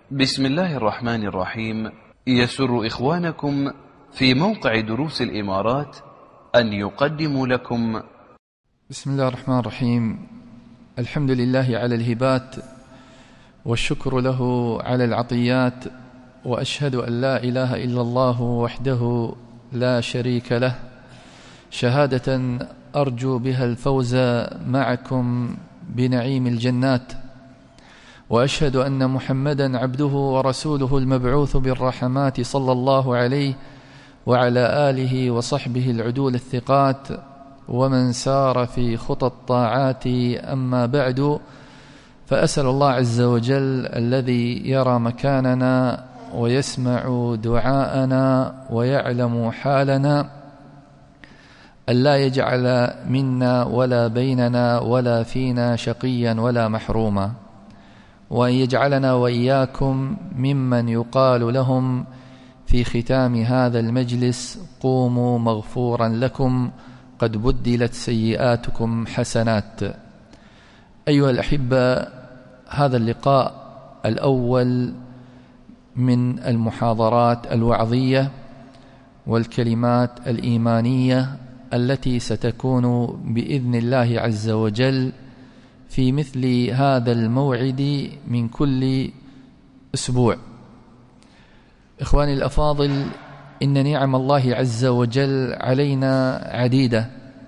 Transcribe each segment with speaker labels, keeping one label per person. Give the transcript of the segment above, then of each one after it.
Speaker 1: بسم الله الرحمن الرحيم. يسر إخوانكم في موقع دروس الإمارات أن يقدموا لكم
Speaker 2: بسم الله الرحمن الرحيم. الحمد لله على الهبات، والشكر له على العطيات، وأشهد أن لا إله إلا الله وحده لا شريك له، شهادة أرجو بها الفوز معكم بنعيم الجنات. وأشهد أن محمدا عبده ورسوله المبعوث بالرحمات صلى الله عليه وعلى آله وصحبه العدول الثقات، ومن سار في خطى الطاعات. أما بعد، فأسأل الله عز وجل الذي يرى مكاننا ويسمع دعاءنا ويعلم حالنا ألا يجعل منا ولا بيننا ولا فينا شقيا ولا محروما، وأن يجعلنا وإياكم ممن يقال لهم في ختام هذا المجلس: قوموا مغفورا لكم قد بدلت سيئاتكم حسنات. أيها الأحبة، هذا اللقاء الأول من المحاضرات الوعظية والكلمات الإيمانية التي ستكون بإذن الله عز وجل في مثل هذا الموعد من كل أسبوع. إخواني الأفاضل، إن نعم الله عز وجل علينا عديدة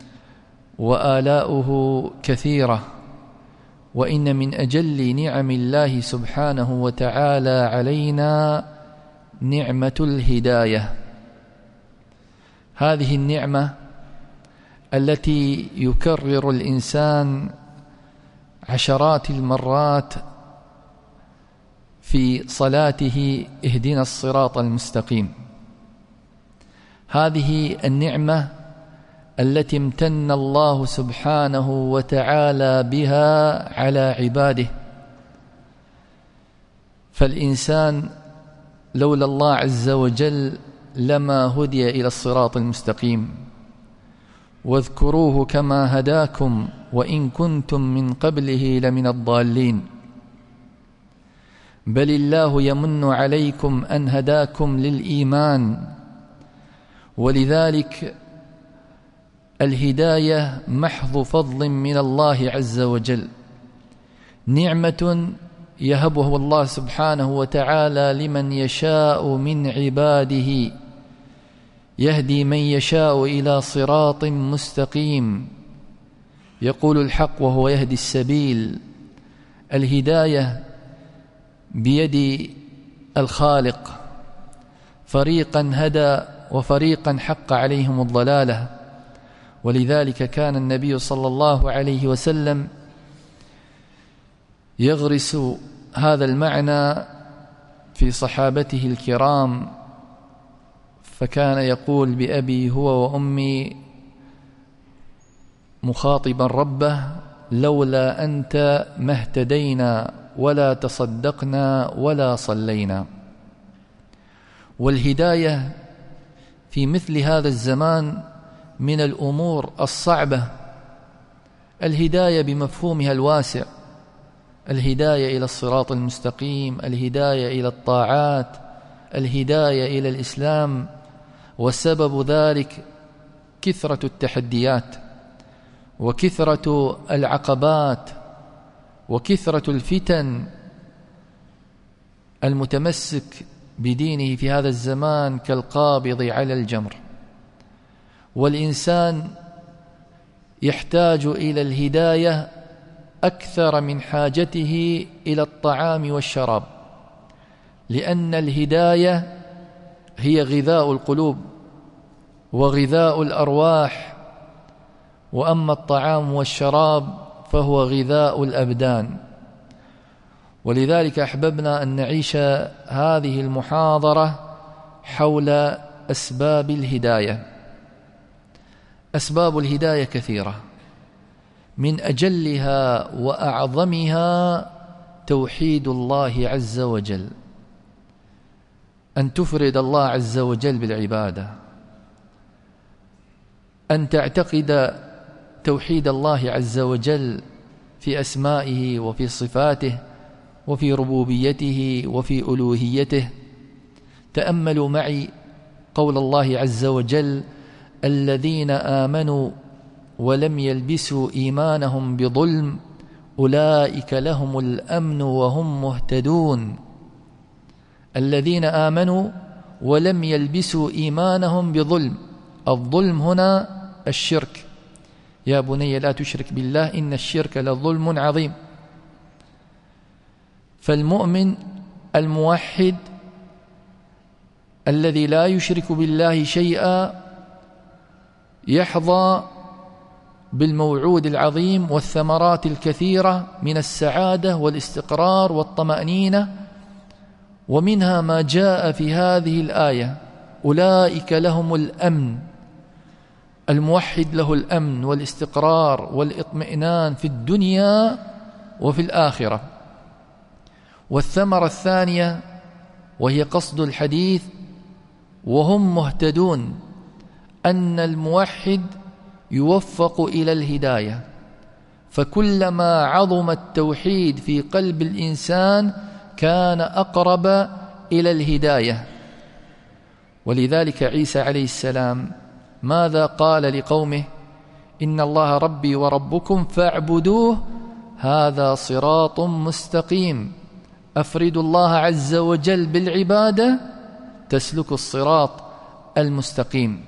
Speaker 2: وآلاؤه كثيرة، وإن من أجل نعم الله سبحانه وتعالى علينا نعمة الهداية. هذه النعمة التي يكرر الإنسان عشرات المرات في صلاته: اهدنا الصراط المستقيم. هذه النعمة التي امتن الله سبحانه وتعالى بها على عباده، فالإنسان لولا الله عز وجل لما هدي إلى الصراط المستقيم. واذكروه كما هداكم وإن كنتم من قبله لمن الضالين، بل الله يمن عليكم أن هداكم للإيمان. ولذلك الهداية محض فضل من الله عز وجل، نعمة يهبه الله سبحانه وتعالى لمن يشاء من عباده، يهدي من يشاء إلى صراط مستقيم. يقول الحق وهو يهدي السبيل. الهداية بيد الخالق، فريقا هدى وفريقا حق عليهم الضلالة. ولذلك كان النبي صلى الله عليه وسلم يغرس هذا المعنى في صحابته الكرام، فكان يقول: بأبي هو وأمي، مخاطبا ربه: لولا أنت ما اهتدينا ولا تصدقنا ولا صلينا. والهداية في مثل هذا الزمان من الأمور الصعبة، الهداية بمفهومها الواسع، الهداية إلى الصراط المستقيم، الهداية إلى الطاعات، الهداية إلى الإسلام. وسبب ذلك كثرة التحديات وكثرة العقبات وكثرة الفتن. المتمسك بدينه في هذا الزمان كالقابض على الجمر، والإنسان يحتاج إلى الهداية أكثر من حاجته إلى الطعام والشراب، لأن الهداية هي غذاء القلوب وغذاء الأرواح، وأما الطعام والشراب فهو غذاء الأبدان. ولذلك أحببنا أن نعيش هذه المحاضرة حول أسباب الهداية. أسباب الهداية كثيرة، من أجلها وأعظمها توحيد الله عز وجل، أن تفرد الله عز وجل بالعبادة، أن تعتقد توحيد الله عز وجل في أسمائه وفي صفاته وفي ربوبيته وفي ألوهيته. تأملوا معي قول الله عز وجل: الذين آمنوا ولم يلبسوا إيمانهم بظلم أولئك لهم الأمن وهم مهتدون. الذين آمنوا ولم يلبسوا إيمانهم بظلم. الظلم هنا الشرك. يا بني لا تشرك بالله إن الشرك لظلم عظيم. فالمؤمن الموحد الذي لا يشرك بالله شيئا يحظى بالموعود العظيم والثمرات الكثيرة من السعادة والاستقرار والطمأنينة، ومنها ما جاء في هذه الآية: أولئك لهم الأمن. الموحد له الأمن والاستقرار والاطمئنان في الدنيا وفي الآخرة. والثمرة الثانية وهي قصد الحديث: وهم مهتدون، أن الموحد يوفق إلى الهداية. فكلما عظم التوحيد في قلب الإنسان كان أقرب إلى الهداية. ولذلك عيسى عليه السلام ماذا قال لقومه؟ إن الله ربي وربكم فاعبدوه هذا صراط مستقيم. أفردوا الله عز وجل بالعبادة تسلك الصراط المستقيم.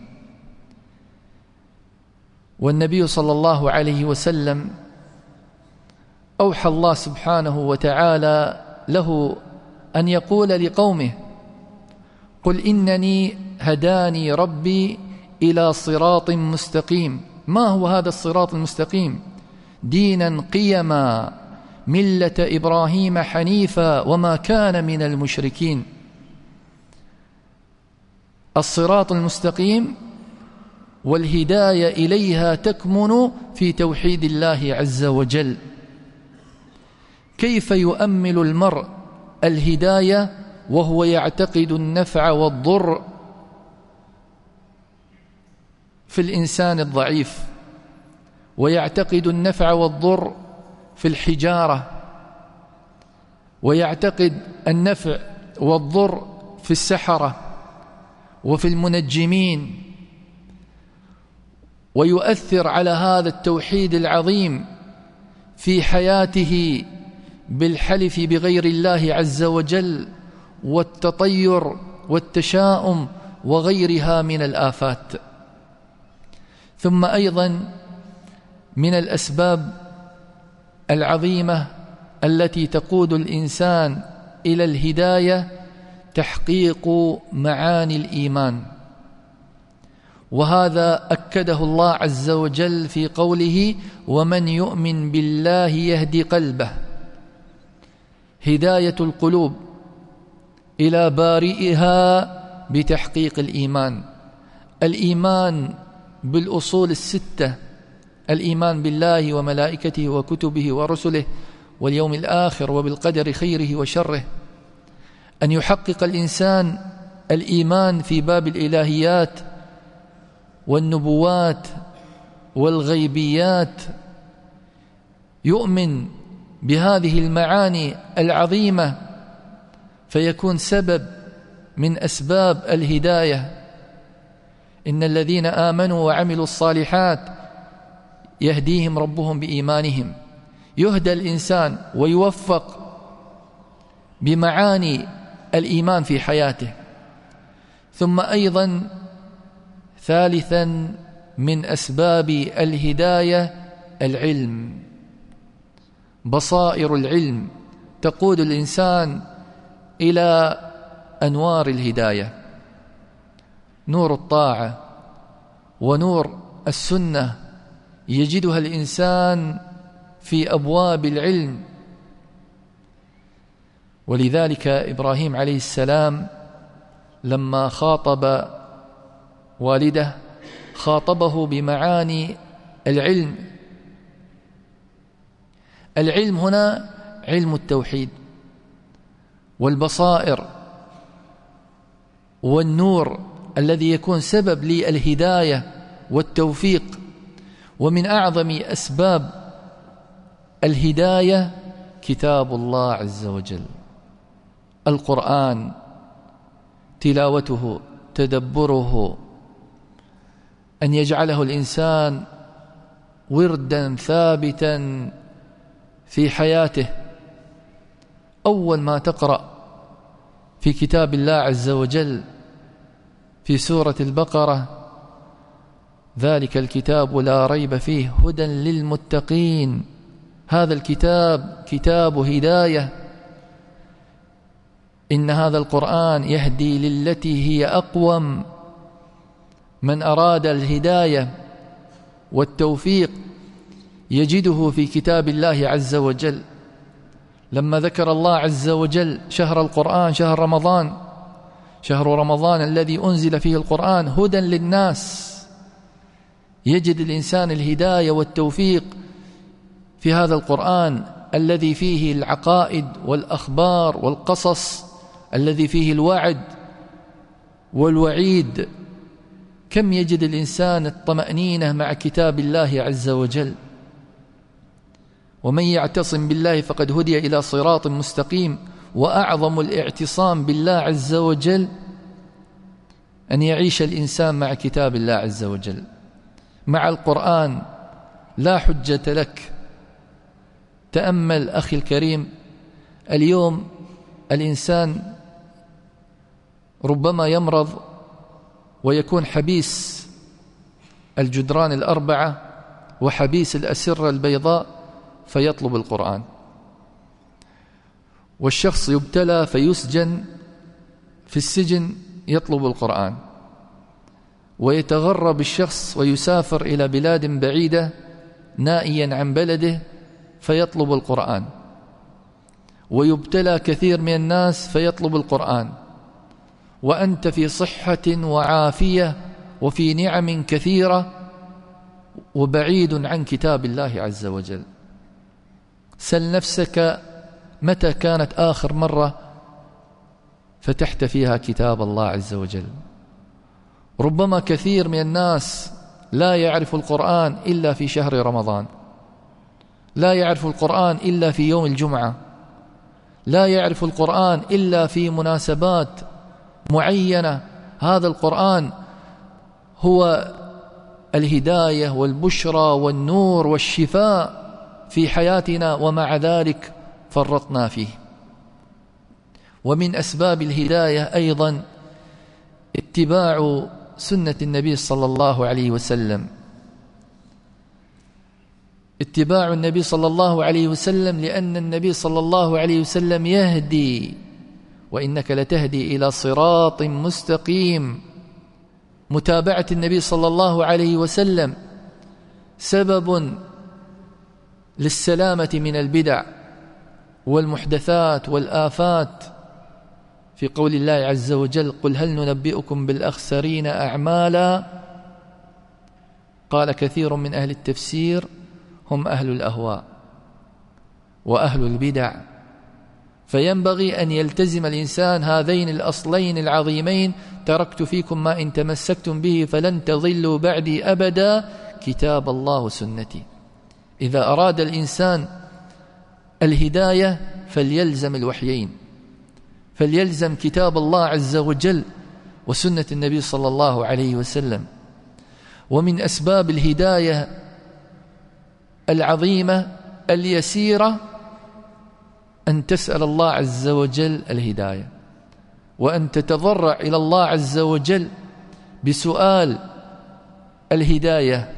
Speaker 2: والنبي صلى الله عليه وسلم أوحى الله سبحانه وتعالى له أن يقول لقومه: قل إنني هداني ربي إلى صراط مستقيم. ما هو هذا الصراط المستقيم؟ دينا قيما ملة إبراهيم حنيفا وما كان من المشركين. الصراط المستقيم والهداية إليها تكمن في توحيد الله عز وجل. كيف يؤمل المرء الهداية وهو يعتقد النفع والضر في الإنسان الضعيف، ويعتقد النفع والضر في الحجارة، ويعتقد النفع والضر في السحرة وفي المنجمين، ويؤثر على هذا التوحيد العظيم في حياته بالحلف بغير الله عز وجل والتطير والتشاؤم وغيرها من الآفات. ثم أيضا من الأسباب العظيمة التي تقود الإنسان إلى الهداية تحقيق معاني الإيمان، وهذا أكده الله عز وجل في قوله: ومن يؤمن بالله يهدي قلبه. هداية القلوب إلى بارئها بتحقيق الإيمان. الإيمان بالأصول الستة: الإيمان بالله وملائكته وكتبه ورسله واليوم الآخر وبالقدر خيره وشره. أن يحقق الإنسان الإيمان في باب الإلهيات والنبوات والغيبيات، يؤمن بهذه المعاني العظيمة فيكون سبب من أسباب الهداية. إن الذين آمنوا وعملوا الصالحات يهديهم ربهم بإيمانهم. يهدى الإنسان ويوفق بمعاني الإيمان في حياته. ثم أيضا ثالثا من أسباب الهداية العلم. بصائر العلم تقود الإنسان إلى أنوار الهداية. نور الطاعة ونور السنة يجدها الإنسان في أبواب العلم. ولذلك إبراهيم عليه السلام لما خاطب والده خاطبه بمعاني العلم. العلم هنا علم التوحيد والبصائر والنور الذي يكون سبب للهداية والتوفيق. ومن أعظم أسباب الهداية كتاب الله عز وجل، القرآن، تلاوته، تدبره، أن يجعله الإنسان وردا ثابتا في حياته. أول ما تقرأ في كتاب الله عز وجل في سورة البقرة: ذلك الكتاب لا ريب فيه هدى للمتقين. هذا الكتاب كتاب هداية، إن هذا القرآن يهدي للتي هي أقوم. من أراد الهداية والتوفيق يجده في كتاب الله عز وجل. لما ذكر الله عز وجل شهر القرآن، شهر رمضان الذي أنزل فيه القرآن هدى للناس، يجد الإنسان الهداية والتوفيق في هذا القرآن الذي فيه العقائد والأخبار والقصص، الذي فيه الوعد والوعيد. كم يجد الإنسان الطمأنينة مع كتاب الله عز وجل. ومن يعتصم بالله فقد هدي إلى صراط مستقيم. وأعظم الاعتصام بالله عز وجل أن يعيش الإنسان مع كتاب الله عز وجل، مع القرآن. لا حجة لك. تأمل أخي الكريم، اليوم الإنسان ربما يمرض ويكون حبيس الجدران الأربعة وحبيس الأسرة البيضاء فيطلب القرآن، والشخص يبتلى فيسجن في السجن يطلب القرآن، ويتغرب الشخص ويسافر إلى بلاد بعيدة نائيا عن بلده فيطلب القرآن، ويبتلى كثير من الناس فيطلب القرآن، وأنت في صحة وعافية وفي نعم كثيرة وبعيد عن كتاب الله عز وجل. سل نفسك متى كانت آخر مرة فتحت فيها كتاب الله عز وجل؟ ربما كثير من الناس لا يعرف القرآن إلا في شهر رمضان، لا يعرف القرآن إلا في يوم الجمعة، لا يعرف القرآن إلا في مناسبات معينة. هذا القرآن هو الهداية والبشرى والنور والشفاء في حياتنا، ومع ذلك فرطنا فيه. ومن أسباب الهداية أيضا اتباع سنة النبي صلى الله عليه وسلم، اتباع النبي صلى الله عليه وسلم، لأن النبي صلى الله عليه وسلم يهدي، وإنك لتهدي إلى صراط مستقيم. متابعة النبي صلى الله عليه وسلم سبب للسلامة من البدع والمحدثات والآفات، في قول الله عز وجل: قل هل ننبئكم بالأخسرين أعمالا. قال كثير من أهل التفسير: هم أهل الأهواء وأهل البدع. فينبغي أن يلتزم الإنسان هذين الأصلين العظيمين: تركت فيكم ما إن تمسكتم به فلن تضلوا بعدي أبدا، كتاب الله وسنتي. إذا أراد الإنسان الهداية فليلزم الوحيين، فليلزم كتاب الله عز وجل وسنة النبي صلى الله عليه وسلم. ومن أسباب الهداية العظيمة اليسيرة أن تسأل الله عز وجل الهداية، وأن تتضرع إلى الله عز وجل بسؤال الهداية.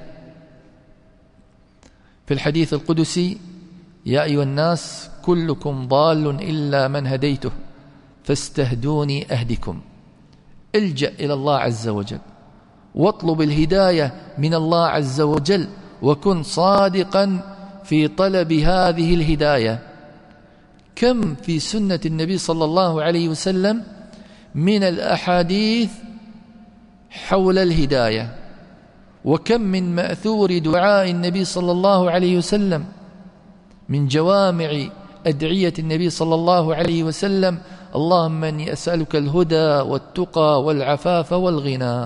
Speaker 2: في الحديث القدسي: يا أيها الناس كلكم ضال إلا من هديته فاستهدوني أهدكم. الجأ إلى الله عز وجل واطلب الهداية من الله عز وجل، وكن صادقا في طلب هذه الهداية. كم في سنة النبي صلى الله عليه وسلم من الأحاديث حول الهداية، وكم من مأثور دعاء النبي صلى الله عليه وسلم، من جوامع أدعية النبي صلى الله عليه وسلم: اللهم إني أسألك الهدى والتقى والعفاف والغنى.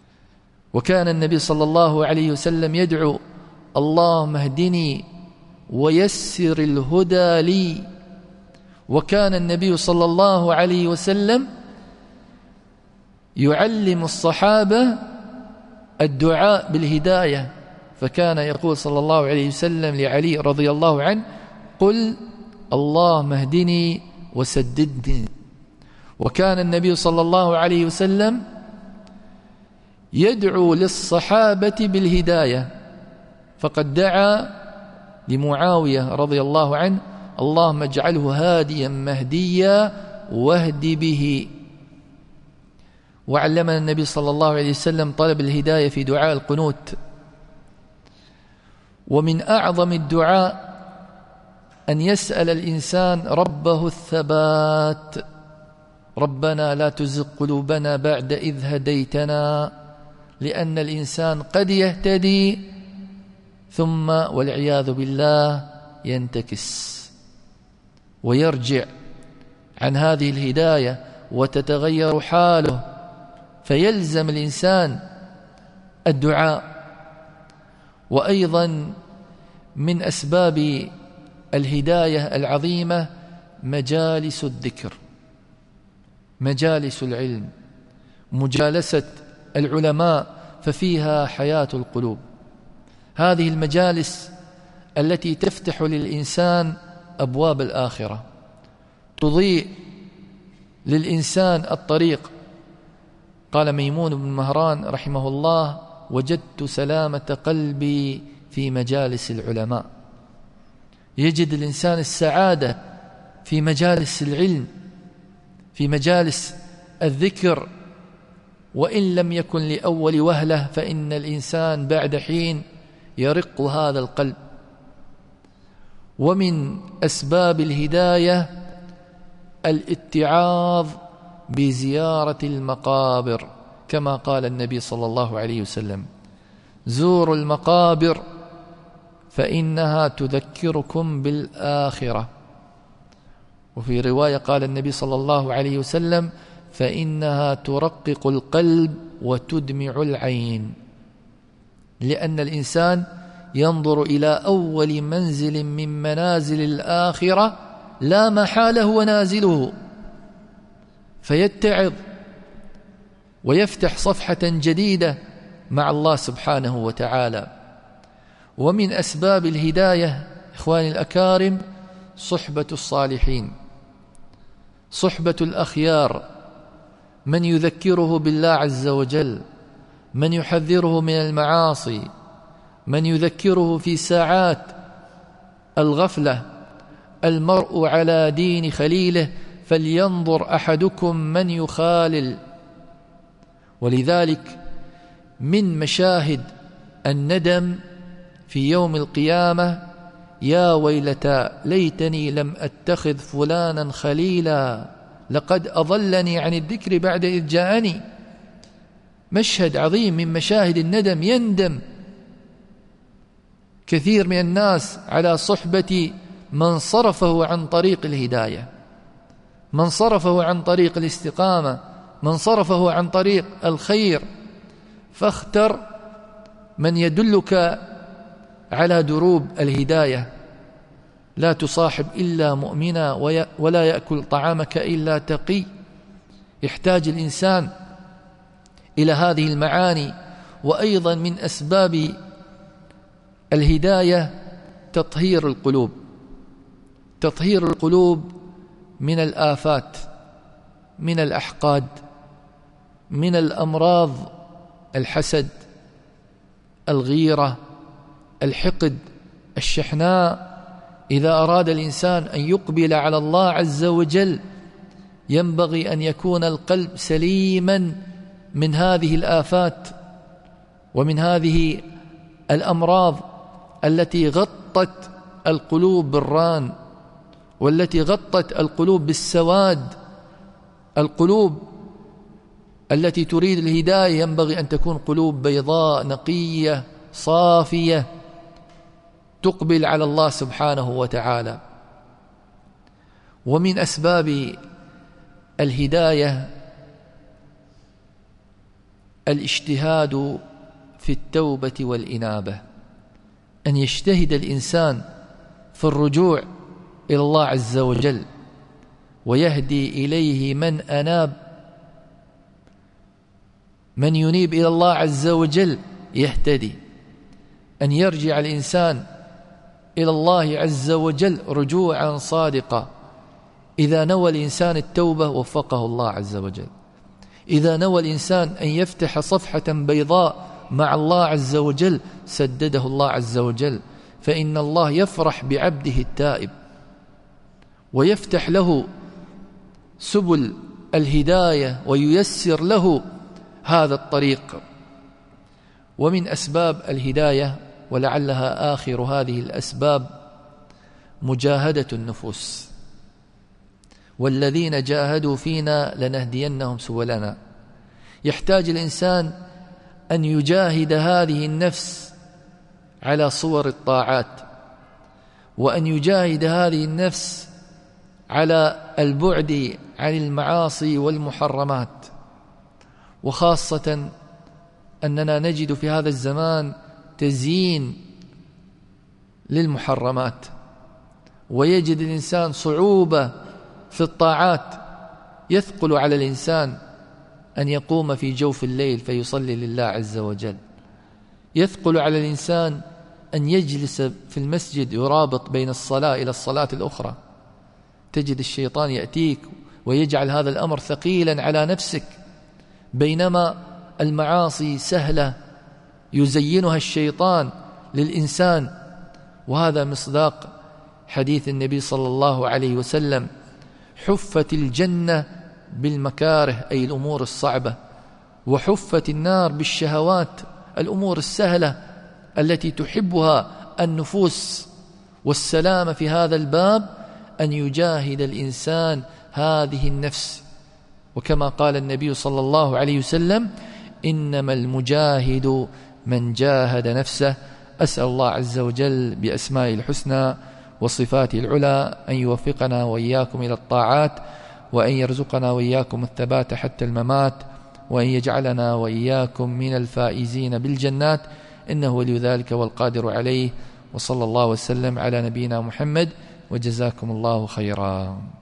Speaker 2: وكان النبي صلى الله عليه وسلم يدعو: اللهم اهدني ويسر الهدى لي. وكان النبي صلى الله عليه وسلم يعلم الصحابة الدعاء بالهداية، فكان يقول صلى الله عليه وسلم لعلي رضي الله عنه: قل اللهم اهدني وسددني. وكان النبي صلى الله عليه وسلم يدعو للصحابة بالهداية، فقد دعا لمعاوية رضي الله عنه: اللهم اجعله هاديا مهديا واهد به. وعلمنا النبي صلى الله عليه وسلم طلب الهداية في دعاء القنوت. ومن أعظم الدعاء أن يسأل الإنسان ربه الثبات: ربنا لا تزغ قلوبنا بعد إذ هديتنا، لأن الإنسان قد يهتدي ثم والعياذ بالله ينتكس ويرجع عن هذه الهداية وتتغير حاله، فيلزم الإنسان الدعاء. وأيضا من أسباب الهداية العظيمة مجالس الذكر، مجالس العلم، مجالسة العلماء، ففيها حياة القلوب. هذه المجالس التي تفتح للإنسان أبواب الآخرة، تضيء للإنسان الطريق. قال ميمون بن مهران رحمه الله: وجدت سلامة قلبي في مجالس العلماء. يجد الإنسان السعادة في مجالس العلم، في مجالس الذكر، وإن لم يكن لأول وهلة فإن الإنسان بعد حين يرق هذا القلب. ومن أسباب الهداية الاتعاظ بزيارة المقابر، كما قال النبي صلى الله عليه وسلم: زوروا المقابر فإنها تذكركم بالآخرة. وفي رواية قال النبي صلى الله عليه وسلم: فإنها ترقق القلب وتدمع العين، لأن الإنسان ينظر إلى أول منزل من منازل الآخرة لا محالة هو نازله، فيتعظ ويفتح صفحة جديدة مع الله سبحانه وتعالى. ومن أسباب الهداية إخواني الأكارم صحبة الصالحين، صحبة الأخيار، من يذكره بالله عز وجل، من يحذره من المعاصي، من يذكره في ساعات الغفلة. المرء على دين خليله فلينظر أحدكم من يخالل. ولذلك من مشاهد الندم في يوم القيامة: يا ويلتى ليتني لم أتخذ فلانا خليلا لقد أضلني عن الذكر بعد إذ جاءني. مشهد عظيم من مشاهد الندم. يندم كثير من الناس على صحبة من صرفه عن طريق الهداية، من صرفه عن طريق الاستقامة، من صرفه عن طريق الخير. فاختر من يدلك على دروب الهداية. لا تصاحب إلا مؤمنا ولا يأكل طعامك إلا تقي. يحتاج الإنسان إلى هذه المعاني. وأيضا من أسباب الهداية تطهير القلوب، تطهير القلوب من الآفات، من الأحقاد، من الأمراض، الحسد، الغيرة، الحقد، الشحناء. إذا أراد الإنسان أن يقبل على الله عز وجل ينبغي أن يكون القلب سليما من هذه الآفات ومن هذه الأمراض التي غطت القلوب بالران، والتي غطت القلوب بالسواد. القلوب التي تريد الهداية ينبغي أن تكون قلوب بيضاء نقية صافية تقبل على الله سبحانه وتعالى. ومن أسباب الهداية الاجتهاد في التوبة والإنابة، أن يجتهد الإنسان في الرجوع إلى الله عز وجل، ويهدي إليه من أناب. من ينيب إلى الله عز وجل يهتدي. أن يرجع الإنسان إلى الله عز وجل رجوعا صادقا. إذا نوى الإنسان التوبة وفقه الله عز وجل. إذا نوى الإنسان أن يفتح صفحة بيضاء مع الله عز وجل سدده الله عز وجل، فإن الله يفرح بعبده التائب ويفتح له سبل الهداية وييسر له هذا الطريق. ومن أسباب الهداية ولعلها آخر هذه الأسباب مجاهدة النفوس. والذين جاهدوا فينا لنهدينهم سبلنا. يحتاج الإنسان أن يجاهد هذه النفس على صور الطاعات، وأن يجاهد هذه النفس على البعد عن المعاصي والمحرمات. وخاصة أننا نجد في هذا الزمان تزيين للمحرمات، ويجد الإنسان صعوبة في الطاعات. يثقل على الإنسان أن يقوم في جوف الليل فيصلي لله عز وجل. يثقل على الإنسان أن يجلس في المسجد يرابط بين الصلاة إلى الصلاة الأخرى. تجد الشيطان يأتيك ويجعل هذا الأمر ثقيلا على نفسك، بينما المعاصي سهلة يزينها الشيطان للإنسان. وهذا مصداق حديث النبي صلى الله عليه وسلم: حفت الجنة بالمكاره، أي الأمور الصعبة، وحفت النار بالشهوات، الأمور السهلة التي تحبها النفوس. والسلام في هذا الباب أن يجاهد الإنسان هذه النفس. وكما قال النبي صلى الله عليه وسلم: إنما المجاهد من جاهد نفسه. أسأل الله عز وجل بأسمائه الحسنى وصفاته العلى أن يوفقنا وإياكم إلى الطاعات، وأن يرزقنا وإياكم الثبات حتى الممات، وأن يجعلنا وإياكم من الفائزين بالجنات، إنه ولي ذلك والقادر عليه. وصلى الله وسلم على نبينا محمد، وجزاكم الله خيرا.